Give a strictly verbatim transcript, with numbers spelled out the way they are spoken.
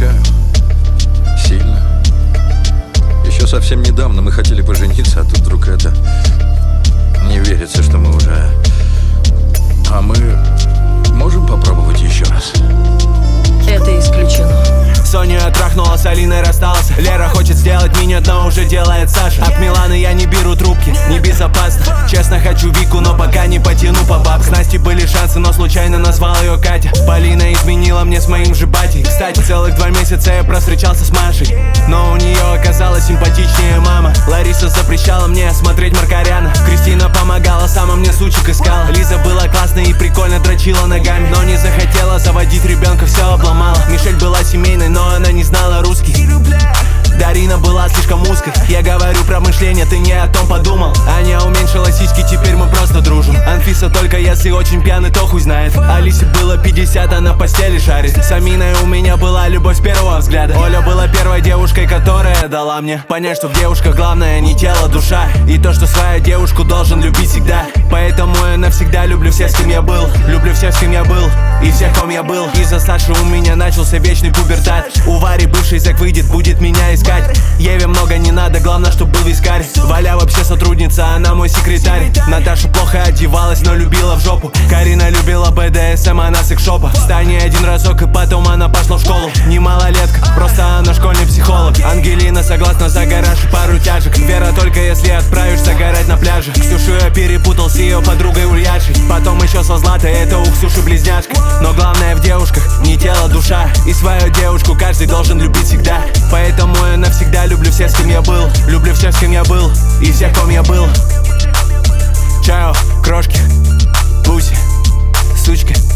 скучаю. Сильно. Еще совсем недавно мы хотели пожениться, а тут вдруг это... Не верится, что мы уже... А мы можем попробовать еще раз? Это исключено. Соню я трахнула, с Алиной расстался. Лера хочет сделать минет, но уже делает Саша. От Миланы я не беру трубки, небезопасно. Честно хочу Вику, но пока не потяну по баб. С Настей были шансы, но случайно назвал ее Катя. Полина изменила мне с моим же батей. Кстати, целых два месяца я провстречался с Машей, но у нее оказалась симпатичнее мама. Лариса запрещала мне смотреть Маркаряна. Кристина помогала, сама мне сучек искала. Лиза была классной и прикольно дрочила ногами, но не захотела заводить ребенка, все обломала. Мишель была семейной, но она не знала русский. Дарина была слишком узкой. Я говорю про мышление, ты не о том подумал. Аня уменьшила сиськи, теперь мы просто дружим. Анфиса только если очень пьяный, то хуй знает. Алисе было пятьдесят, она в постели шарит. С Аминой у меня была любовь с первого взгляда. Оля была первой девушкой, которая дала мне понять, что в девушках главное не тело, душа. И то, что свою девушку должен любить всегда. Поэтому я навсегда люблю всех, с кем я был. Люблю всех, с кем я был, и всех, ком я был. Из-за Саши у меня начался вечный пубертат. У Вари бывший зэк выйдет, будет меня искать. Еве много не надо, главное, чтоб был вискарь. Валя вообще сотрудница, она мой секретарь. Наташа плохо одевалась, но любила в жопу. Карина любила бэ дэ эс эм, она секс-шопа. В стане один разок, и потом она пошла в школу. Не малолетка, просто она школьный психолог. Ангелина согласна за гараж и пару тяжек. Вера только если отправишь загорать на пляже. Ксюшу я перепутал с ее подругой Ульяшей. Потом еще со Златой, это у Ксюши близняшка. Но главное в девушках не тело, душа. И свою девушку каждый должен любить всегда. Поэтому я навсегда люблю всех, с кем я был. Люблю всех, с кем я был, и всех, ком я был. Чао, крошки, пуси, сучки.